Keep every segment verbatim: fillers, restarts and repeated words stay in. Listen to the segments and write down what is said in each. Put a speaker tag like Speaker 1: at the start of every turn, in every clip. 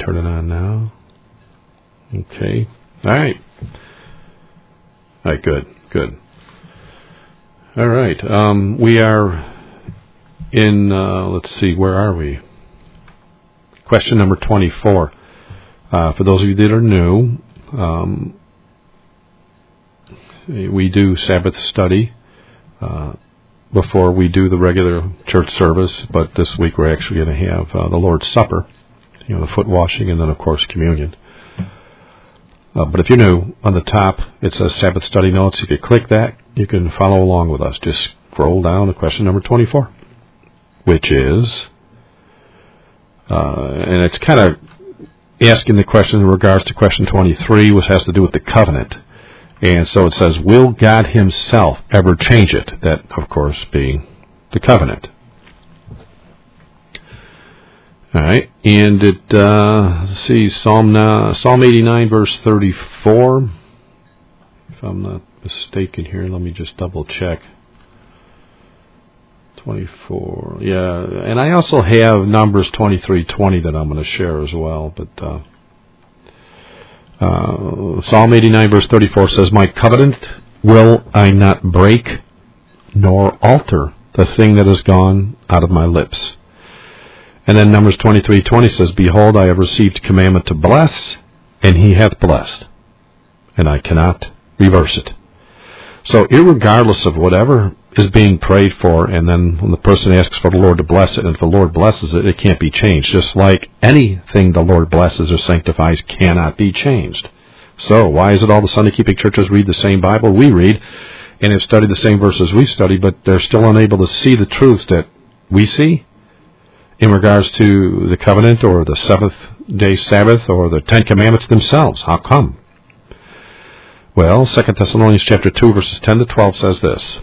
Speaker 1: turn it on now. Okay. All right. All right, good, good. All right. Um, we are in, uh, let's see, where are we? Question number twenty-four. Uh, for those of you that are new, um, we do Sabbath study uh, before we do the regular church service, but this week we're actually going to have uh, the Lord's Supper, you know, the foot washing, and then, of course, communion. Uh, but if you're new, on the top, it says Sabbath Study Notes. If you click that, you can follow along with us. Just scroll down to question number twenty-four, which is, uh, and it's kind of asking the question in regards to question twenty-three, which has to do with the covenant. And so it says, will God himself ever change it? That, of course, being the covenant. All right, and it, uh, let's see, Psalm uh, Psalm eighty-nine, verse thirty-four. If I'm not mistaken here, let me just double check. twenty-four, yeah, and I also have Numbers twenty-three twenty that I'm going to share as well. But uh, uh, Psalm eighty-nine, verse thirty-four says, my covenant will I not break, nor alter the thing that has gone out of my lips. And then Numbers twenty-three twenty says, behold, I have received commandment to bless, and he hath blessed, and I cannot reverse it. So irregardless of whatever is being prayed for, and then when the person asks for the Lord to bless it, and if the Lord blesses it, it can't be changed. Just like anything the Lord blesses or sanctifies cannot be changed. So why is it all the Sunday-keeping churches read the same Bible we read, and have studied the same verses we study, but they're still unable to see the truths that we see in regards to the covenant or the seventh-day Sabbath or the Ten Commandments themselves? How come? Well, Second Thessalonians chapter two, verses ten to twelve says this.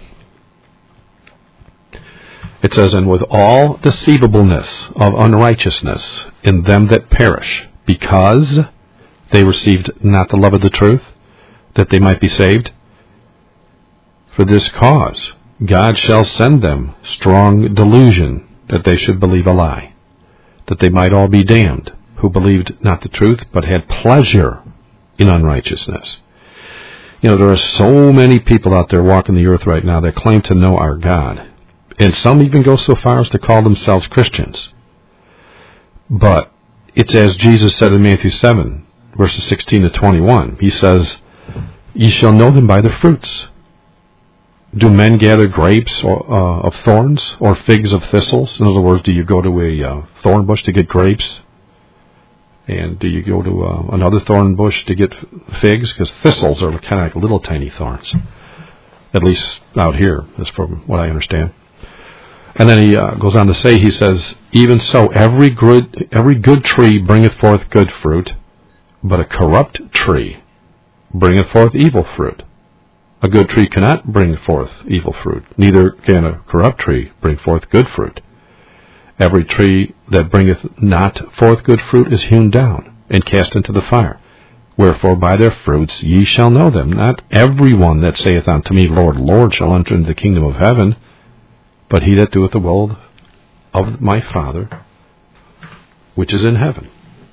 Speaker 1: It says, and with all deceivableness of unrighteousness in them that perish, because they received not the love of the truth, that they might be saved. For this cause God shall send them strong delusion, that they should believe a lie, that they might all be damned, who believed not the truth, but had pleasure in unrighteousness. You know, there are so many people out there walking the earth right now that claim to know our God. And some even go so far as to call themselves Christians. But it's as Jesus said in Matthew seven, verses sixteen to twenty-one. He says, ye shall know them by their fruits. Do men gather grapes or, uh, of thorns or figs of thistles? In other words, do you go to a uh, thorn bush to get grapes? And do you go to uh, another thorn bush to get figs? Because thistles are kind of like little tiny thorns. At least out here, is from what I understand. And then he uh, goes on to say, he says, even so, every good, every good tree bringeth forth good fruit, but a corrupt tree bringeth forth evil fruit. A good tree cannot bring forth evil fruit, neither can a corrupt tree bring forth good fruit. Every tree that bringeth not forth good fruit is hewn down, and cast into the fire. Wherefore by their fruits ye shall know them. Not every one that saith unto me, Lord, Lord, shall enter into the kingdom of heaven, but he that doeth the will of my Father, which is in heaven.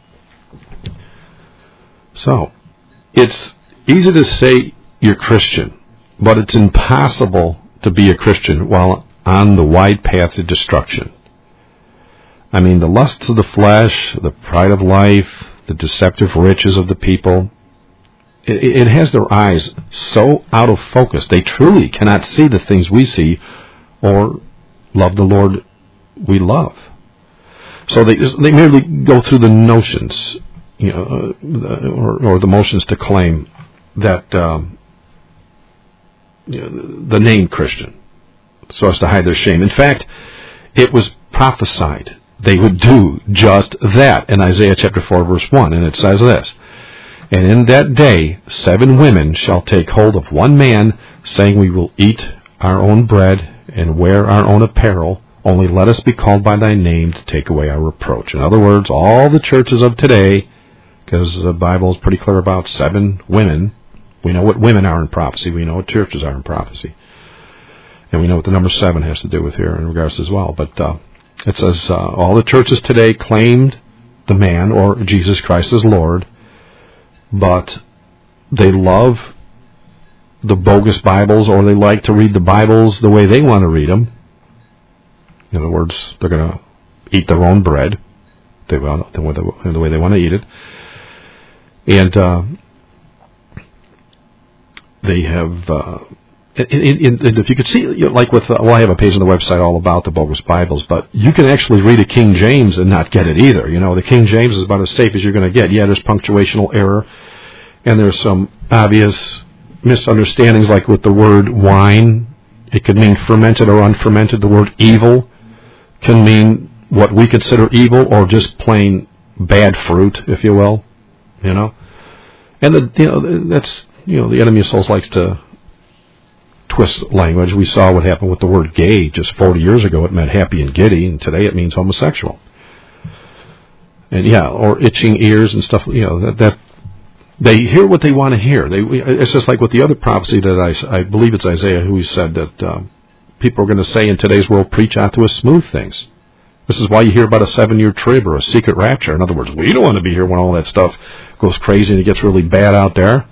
Speaker 1: So, it's easy to say you're Christian, but it's impossible to be a Christian while on the wide path to destruction. I mean, the lusts of the flesh, the pride of life, the deceptive riches of the people, it, it has their eyes so out of focus, they truly cannot see the things we see or love the Lord we love. So they they merely go through the notions, you know, uh, or, or the motions to claim that um, you know, the name Christian, so as to hide their shame. In fact, it was prophesied they would do just that in Isaiah chapter four, verse one, and it says this, and in that day seven women shall take hold of one man, saying, we will eat our own bread and wear our own apparel, only let us be called by thy name to take away our reproach. In other words, all the churches of today, because the Bible is pretty clear about seven women, we know what women are in prophecy, we know what churches are in prophecy, and we know what the number seven has to do with here in regards as well. But uh, it says uh, all the churches today claimed the man or Jesus Christ as Lord, but they love the bogus Bibles, or they like to read the Bibles the way they want to read them. In other words, they're going to eat their own bread they want, the way they want to eat it. And uh, they have, uh, and, and, and if you could see, you know, like with, uh, well, I have a page on the website all about the bogus Bibles, but you can actually read a King James and not get it either. You know, the King James is about as safe as you're going to get. Yeah, there's punctuational error, and there's some obvious misunderstandings, like with the word wine. It could mean fermented or unfermented. The word evil can mean what we consider evil, or just plain bad fruit, if you will. You know, and the you know that's you know the enemy of souls likes to twist language. We saw what happened with the word gay just forty years ago. It meant happy and giddy, and today it means homosexual. And yeah, or itching ears and stuff. You know that that they hear what they want to hear. They it's just like with the other prophecy that I I believe it's Isaiah who said that uh, people are going to say in today's world, preach out to us smooth things. This is why you hear about a seven-year trib or a secret rapture. In other words, we don't want to be here when all that stuff goes crazy and it gets really bad out there.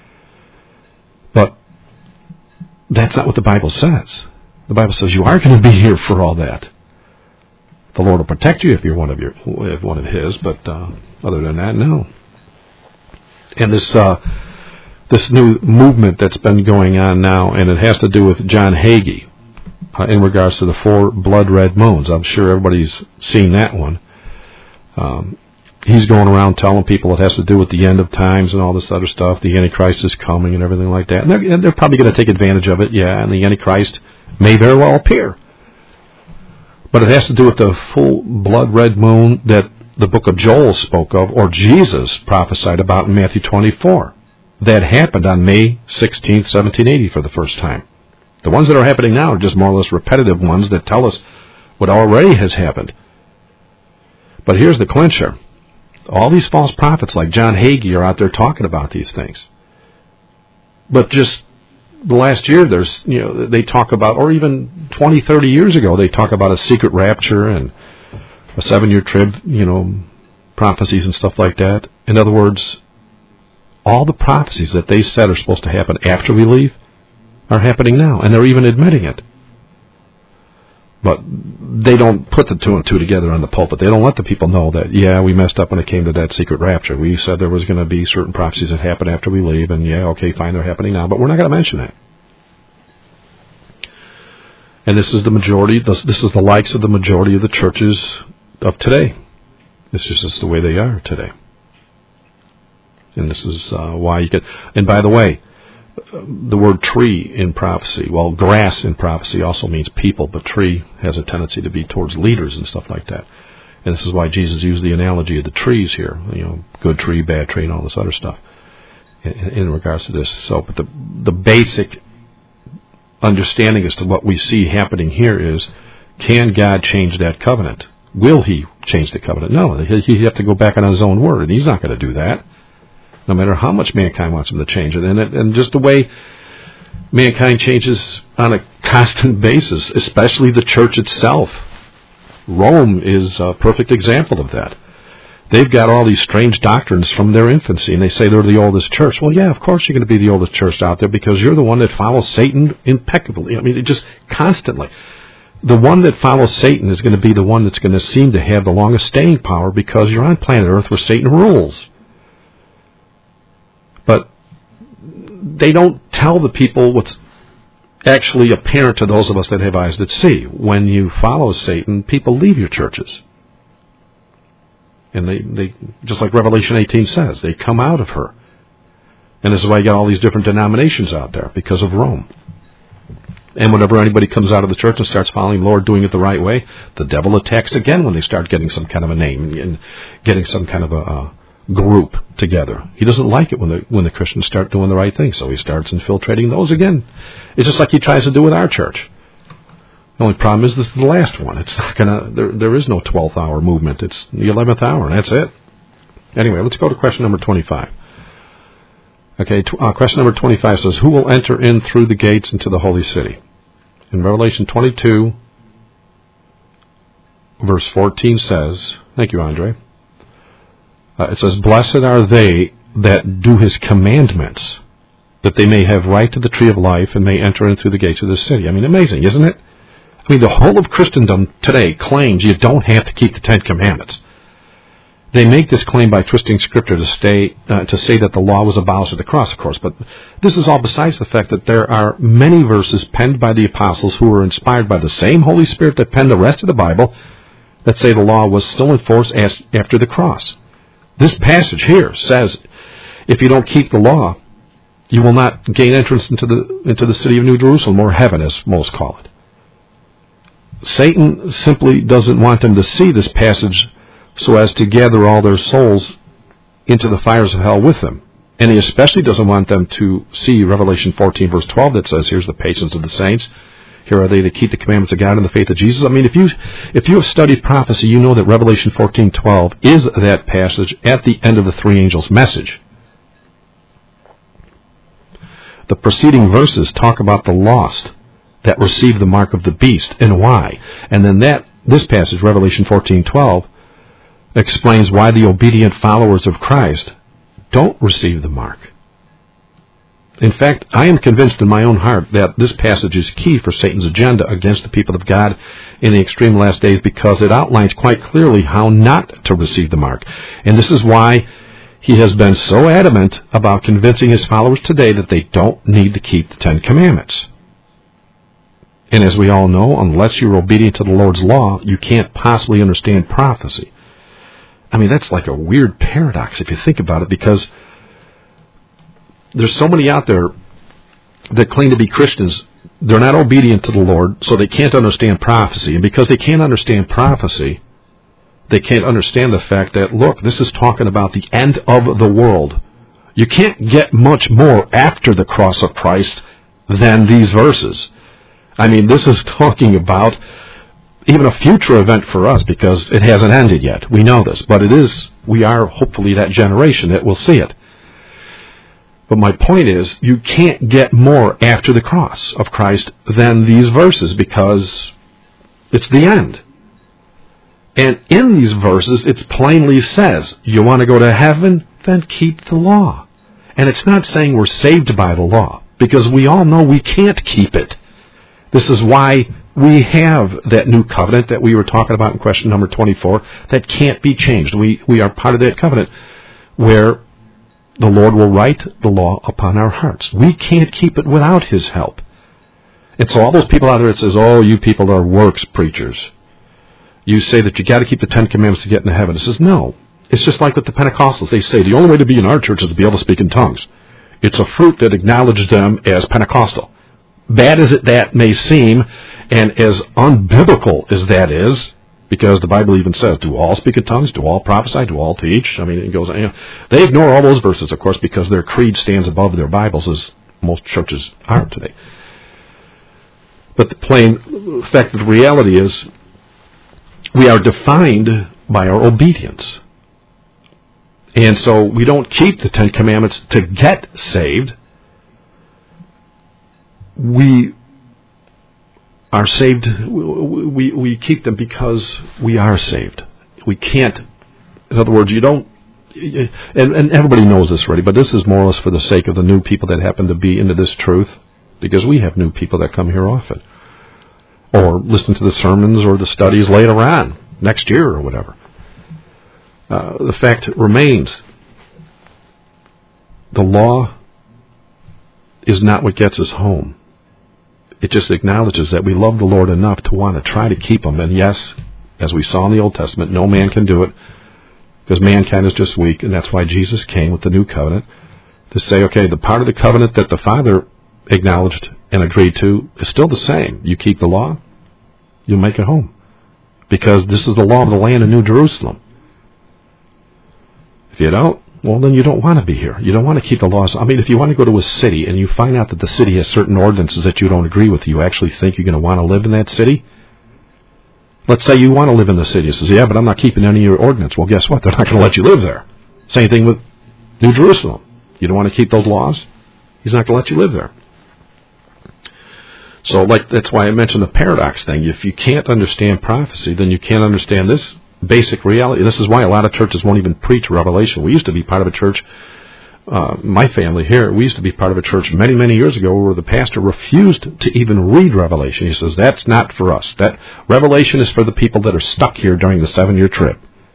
Speaker 1: But that's not what the Bible says. The Bible says you are going to be here for all that. The Lord will protect you if you're one of your one of His, but uh, other than that, no. And this uh, this new movement that's been going on now, and it has to do with John Hagee. Uh, in regards to the four blood red moons. I'm sure everybody's seen that one. Um, he's going around telling people it has to do with the end of times and all this other stuff. The Antichrist is coming and everything like that. And they're, and they're probably going to take advantage of it, yeah, and the Antichrist may very well appear. But it has to do with the full blood red moon that the book of Joel spoke of, or Jesus prophesied about in Matthew twenty-four. That happened on May sixteenth, seventeen eighty for the first time. The ones that are happening now are just more or less repetitive ones that tell us what already has happened. But here's the clincher. All these false prophets like John Hagee are out there talking about these things. But just the last year, there's you know they talk about, or even twenty, thirty years ago, they talk about a secret rapture and a seven-year trib, you know, prophecies and stuff like that. In other words, all the prophecies that they said are supposed to happen after we leave are happening now, and they're even admitting it. But they don't put the two and two together on the pulpit. They don't let the people know that, yeah, we messed up when it came to that secret rapture. We said there was going to be certain prophecies that happen after we leave, and yeah, okay, fine, they're happening now, but we're not going to mention that. And this is the majority, this is the likes of the majority of the churches of today. This is just the way they are today. And this is uh, why you get, and by the way, the word tree in prophecy, well, grass in prophecy also means people, but tree has a tendency to be towards leaders and stuff like that. And this is why Jesus used the analogy of the trees here, you know, good tree, bad tree, and all this other stuff in, in regards to this. So, but the the basic understanding as to what we see happening here is, can God change that covenant? Will He change the covenant? No, He'd have to go back on His own word, and He's not going to do that, no matter how much mankind wants Him to change it. And, it, and just the way mankind changes on a constant basis, especially the church itself. Rome is a perfect example of that. They've got all these strange doctrines from their infancy, and they say they're the oldest church. Well, yeah, of course you're going to be the oldest church out there, because you're the one that follows Satan impeccably. I mean, it just constantly. The one that follows Satan is going to be the one that's going to seem to have the longest staying power, because you're on planet Earth where Satan rules. But they don't tell the people what's actually apparent to those of us that have eyes that see. When you follow Satan, people leave your churches. And they, they just like Revelation eighteen says, they come out of her. And this is why you got all these different denominations out there, because of Rome. And whenever anybody comes out of the church and starts following the Lord, doing it the right way, the devil attacks again when they start getting some kind of a name and getting some kind of a uh, group together. He doesn't like it when the when the Christians start doing the right thing, so he starts infiltrating those again. It's just like he tries to do with our church. The only problem is this is the last one. It's not gonna. There, there is no twelfth hour movement. It's the eleventh hour, and that's it. Anyway, let's go to question number twenty-five. Okay, tw- uh, question number twenty-five says, who will enter in through the gates into the holy city? In Revelation twenty-two, verse fourteen says, thank you, Andre, Uh, it says, "Blessed are they that do his commandments, that they may have right to the tree of life and may enter in through the gates of the city." I mean, amazing, isn't it? I mean, the whole of Christendom today claims you don't have to keep the Ten Commandments. They make this claim by twisting Scripture to stay uh, to say that the law was abolished at the cross, of course. But this is all besides the fact that there are many verses penned by the apostles who were inspired by the same Holy Spirit that penned the rest of the Bible that say the law was still in force as, after the cross. This passage here says, if you don't keep the law, you will not gain entrance into the into the city of New Jerusalem, or heaven, as most call it. Satan simply doesn't want them to see this passage so as to gather all their souls into the fires of hell with them. And he especially doesn't want them to see Revelation fourteen, verse twelve, that says, "Here's the patience of the saints. Here are they that keep the commandments of God and the faith of Jesus." I mean, if you if you have studied prophecy, you know that Revelation fourteen twelve is that passage at the end of the three angels' message. The preceding verses talk about the lost that receive the mark of the beast and why. And then that this passage, Revelation fourteen twelve, explains why the obedient followers of Christ don't receive the mark. In fact, I am convinced in my own heart that this passage is key for Satan's agenda against the people of God in the extreme last days, because it outlines quite clearly how not to receive the mark. And this is why he has been so adamant about convincing his followers today that they don't need to keep the Ten Commandments. And as we all know, unless you're obedient to the Lord's law, you can't possibly understand prophecy. I mean, that's like a weird paradox if you think about it, because there's so many out there that claim to be Christians. They're not obedient to the Lord, so they can't understand prophecy. And because they can't understand prophecy, they can't understand the fact that, look, this is talking about the end of the world. You can't get much more after the cross of Christ than these verses. I mean, this is talking about even a future event for us, because it hasn't ended yet. We know this, but it is, we are hopefully that generation that will see it. But my point is, you can't get more after the cross of Christ than these verses, because it's the end. And in these verses, it plainly says, you want to go to heaven? Then keep the law. And it's not saying we're saved by the law, because we all know we can't keep it. This is why we have that new covenant that we were talking about in question number twenty-four that can't be changed. We we are part of that covenant where the Lord will write the law upon our hearts. We can't keep it without His help. And so all those people out there that says, oh, you people are works preachers. You say that you got to keep the Ten Commandments to get into heaven. It says, no. It's just like with the Pentecostals. They say the only way to be in our church is to be able to speak in tongues. It's a fruit that acknowledges them as Pentecostal. Bad as it that may seem, and as unbiblical as that is, because the Bible even says, do all speak in tongues? Do all prophesy? Do all teach? I mean, it goes, you know, they ignore all those verses, of course, because their creed stands above their Bibles, as most churches are today. But the plain fact of the reality is, we are defined by our obedience. And so we don't keep the Ten Commandments to get saved. We are saved, we, we keep them because we are saved. We can't, in other words, you don't, and, and everybody knows this already, but this is more or less for the sake of the new people that happen to be into this truth, because we have new people that come here often, or listen to the sermons or the studies later on, next year or whatever. Uh, the fact remains, the law is not what gets us home. It just acknowledges that we love the Lord enough to want to try to keep Him. And yes, as we saw in the Old Testament, no man can do it, because mankind is just weak, and that's why Jesus came with the new covenant, to say, okay, the part of the covenant that the Father acknowledged and agreed to is still the same. You keep the law, you'll make it home. Because this is the law of the land of New Jerusalem. If you don't, well, then you don't want to be here. You don't want to keep the laws. I mean, if you want to go to a city and you find out that the city has certain ordinances that you don't agree with, you actually think you're going to want to live in that city? Let's say you want to live in the city. It says, yeah, but I'm not keeping any of your ordinance. Well, guess what? They're not going to let you live there. Same thing with New Jerusalem. You don't want to keep those laws? He's not going to let you live there. So like that's why I mentioned the paradox thing. If you can't understand prophecy, then you can't understand this basic reality. This is why a lot of churches won't even preach Revelation. We used to be part of a church, uh, my family here, we used to be part of a church many, many years ago where the pastor refused to even read Revelation. He says, that's not for us. That Revelation is for the people that are stuck here during the seven-year trip.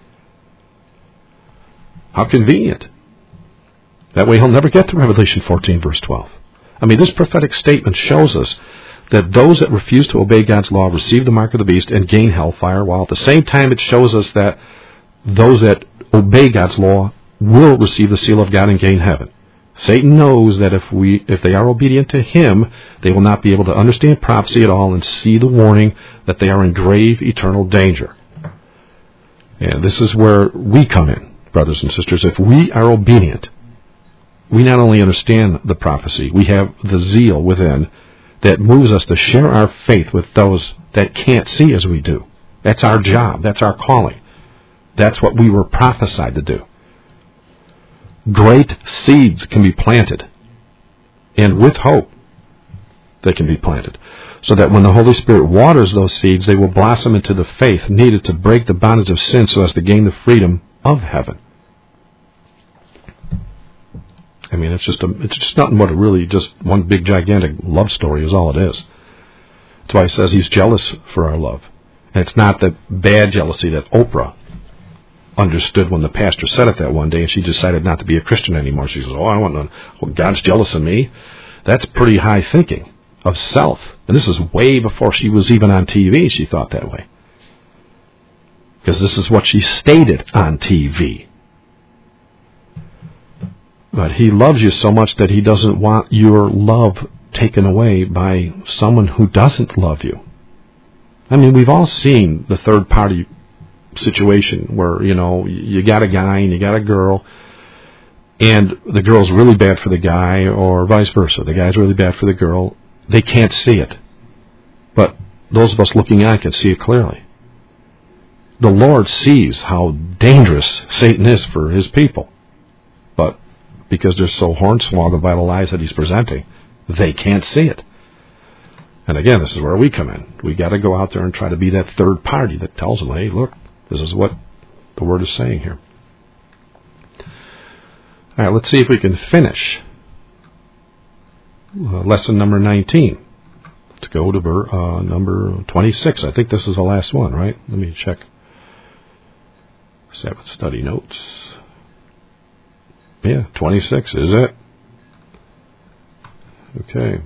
Speaker 1: How convenient. That way he'll never get to Revelation fourteen, verse twelve. I mean, this prophetic statement shows us that those that refuse to obey God's law receive the mark of the beast and gain hellfire, while at the same time it shows us that those that obey God's law will receive the seal of God and gain heaven. Satan knows that if we, if they are obedient to him, they will not be able to understand prophecy at all and see the warning that they are in grave eternal danger. And this is where we come in, brothers and sisters. If we are obedient, we not only understand the prophecy, we have the zeal within that moves us to share our faith with those that can't see as we do. That's our job. That's our calling. That's what we were prophesied to do. Great seeds can be planted, and with hope they can be planted, so that when the Holy Spirit waters those seeds, they will blossom into the faith needed to break the bondage of sin so as to gain the freedom of heaven. I mean, it's just a, it's just nothing but a really just one big gigantic love story is all it is. That's why he says he's jealous for our love. And it's not the bad jealousy that Oprah understood when the pastor said it that one day and she decided not to be a Christian anymore. She says, oh, I want to, well, God's jealous of me. That's pretty high thinking of self. And this is way before she was even on T V. She thought that way. Because this is what she stated on T V. But he loves you so much that he doesn't want your love taken away by someone who doesn't love you. I mean, we've all seen the third party situation where, you know, you got a guy and you got a girl, and the girl's really bad for the guy, or vice versa. The guy's really bad for the girl. They can't see it. But those of us looking on can see it clearly. The Lord sees how dangerous Satan is for his people. But because they're so hornswoggled by the lies that he's presenting, they can't see it. And again, this is where we come in. We got to go out there and try to be that third party that tells them, hey, look, this is what the Word is saying here. All right, let's see if we can finish uh, lesson number nineteen. Let's go to uh, number twenty-six. I think this is the last one, right? Let me check. Sabbath study notes. Yeah, twenty-six, is it? Okay.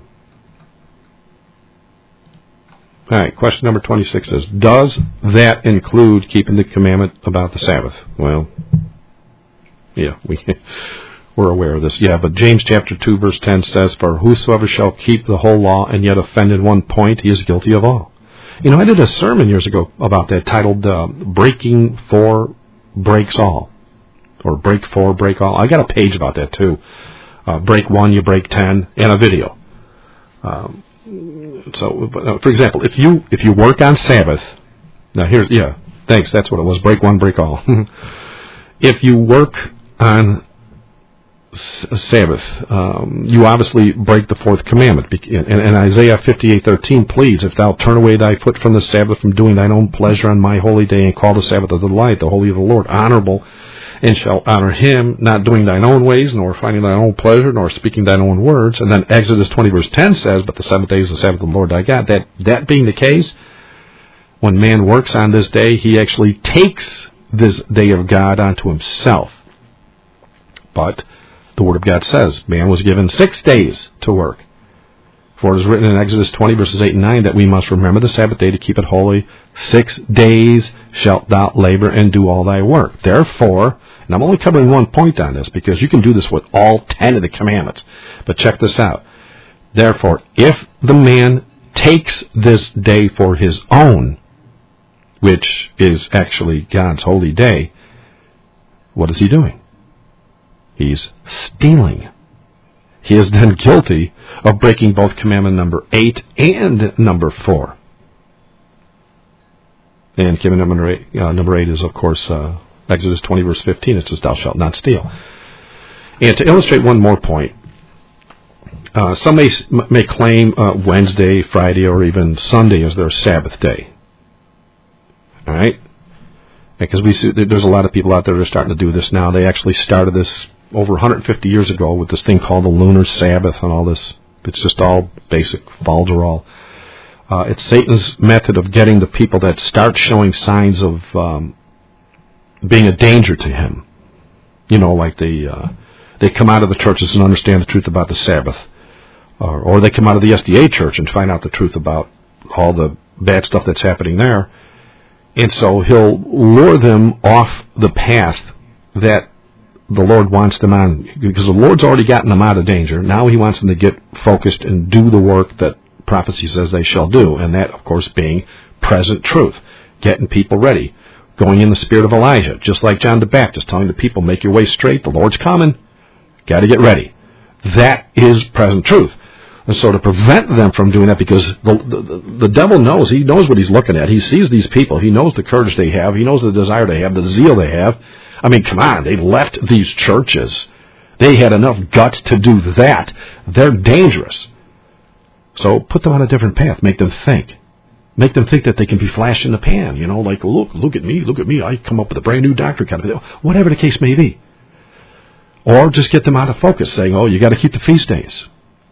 Speaker 1: All right, question number twenty-six is, does that include keeping the commandment about the Sabbath? Well, yeah, we, we're aware of this. Yeah, but James chapter two, verse ten says, for whosoever shall keep the whole law and yet offend in one point, he is guilty of all. You know, I did a sermon years ago about that titled uh, Breaking Four Breaks All. Or break four, break all. I got a page about that too. Uh, break one, you break ten, and a video. Um, so, uh, for example, if you if you work on Sabbath, now here's yeah, thanks. That's what it was. Break one, break all. If you work on S- Sabbath, um, you obviously break the fourth commandment. And, and Isaiah fifty-eight thirteen pleads, if thou turn away thy foot from the Sabbath, from doing thine own pleasure on my holy day, and call the Sabbath of the delight, the holy of the Lord, honorable, and shall honor him, not doing thine own ways, nor finding thine own pleasure, nor speaking thine own words. And then Exodus twenty verse ten says, but the seventh day is the Sabbath of the Lord thy God. That, that being the case, when man works on this day, he actually takes this day of God onto himself. But the Word of God says, man was given six days to work. For it is written in Exodus twenty verses eight and nine that we must remember the Sabbath day to keep it holy. Six days shalt thou labor and do all thy work. Therefore, and I'm only covering one point on this because you can do this with all ten of the commandments. But check this out. Therefore, if the man takes this day for his own, which is actually God's holy day, what is he doing? He's stealing. He is then guilty of breaking both commandment number eight and number four. And commandment number eight, uh, number eight is, of course, uh, Exodus twenty, verse fifteen. It says, thou shalt not steal. And to illustrate one more point, uh, some may, may claim uh, Wednesday, Friday, or even Sunday as their Sabbath day. All right? Because we see there's a lot of people out there that are starting to do this now. They actually started this over one hundred fifty years ago with this thing called the lunar Sabbath and all this. It's just all basic falderall. Uh, it's Satan's method of getting the people that start showing signs of um, being a danger to him. You know, like they uh, they come out of the churches and understand the truth about the Sabbath, or, or they come out of the S D A church and find out the truth about all the bad stuff that's happening there. And so he'll lure them off the path that the Lord wants them on, because the Lord's already gotten them out of danger. Now he wants them to get focused and do the work that prophecy says they shall do, and that, of course, being present truth, getting people ready, going in the spirit of Elijah, just like John the Baptist, telling the people, make your way straight, the Lord's coming, got to get ready. That is present truth. And so to prevent them from doing that, because the, the, the devil knows, he knows what he's looking at. He sees these people. He knows the courage they have. He knows the desire they have, the zeal they have. I mean, come on, they left these churches. They had enough guts to do that. They're dangerous. So put them on a different path. Make them think. Make them think that they can be flash in the pan. You know, like, look, look at me, look at me. I come up with a brand new doctrine kind of thing. Whatever the case may be. Or just get them out of focus, saying, oh, you got to keep the feast days.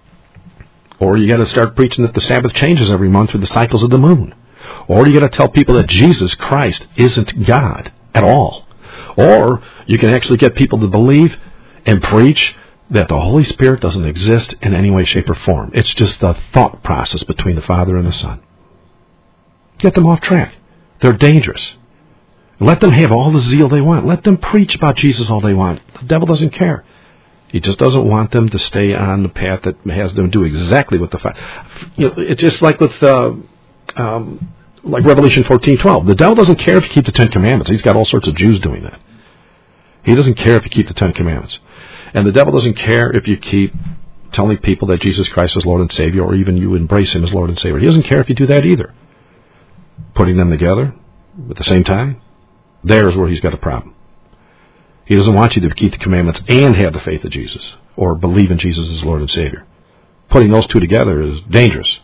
Speaker 1: Or you got to start preaching that the Sabbath changes every month with the cycles of the moon. Or you got to tell people that Jesus Christ isn't God at all. Or you can actually get people to believe and preach that the Holy Spirit doesn't exist in any way, shape, or form. It's just the thought process between the Father and the Son. Get them off track. They're dangerous. Let them have all the zeal they want. Let them preach about Jesus all they want. The devil doesn't care. He just doesn't want them to stay on the path that has them do exactly what the Father... You know, it's just like with... Uh, um, like Revelation fourteen twelve. The devil doesn't care if you keep the Ten Commandments. He's got all sorts of Jews doing that. He doesn't care if you keep the Ten Commandments. And the devil doesn't care if you keep telling people that Jesus Christ is Lord and Savior, or even you embrace Him as Lord and Savior. He doesn't care if you do that either. Putting them together at the same time, there's where he's got a problem. He doesn't want you to keep the commandments and have the faith of Jesus, or believe in Jesus as Lord and Savior. Putting those two together is dangerous.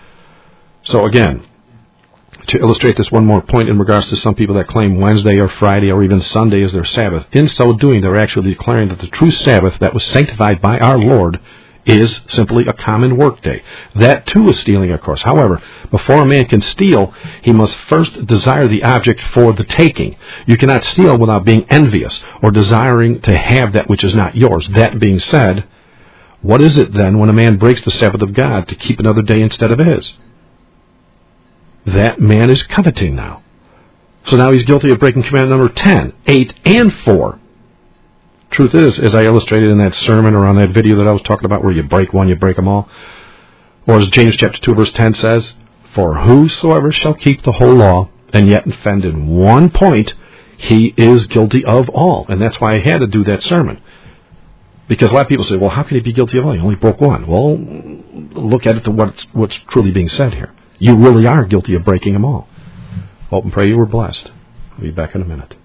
Speaker 1: So again, to illustrate this one more point in regards to some people that claim Wednesday or Friday or even Sunday is their Sabbath, in so doing they're actually declaring that the true Sabbath that was sanctified by our Lord is simply a common work day. That too is stealing, of course. However, before a man can steal, he must first desire the object for the taking. You cannot steal without being envious or desiring to have that which is not yours. That being said, what is it then when a man breaks the Sabbath of God to keep another day instead of his? That man is coveting now. So now he's guilty of breaking commandment number ten, eight, and four. Truth is, as I illustrated in that sermon or on that video that I was talking about where you break one, you break them all, or as James chapter two verse ten says, for whosoever shall keep the whole law and yet offend in one point, he is guilty of all. And that's why I had to do that sermon. Because a lot of people say, well, how can he be guilty of all? He only broke one. Well, look at it to what's, what's truly being said here. You really are guilty of breaking them all. Hope and pray you were blessed. I'll be back in a minute.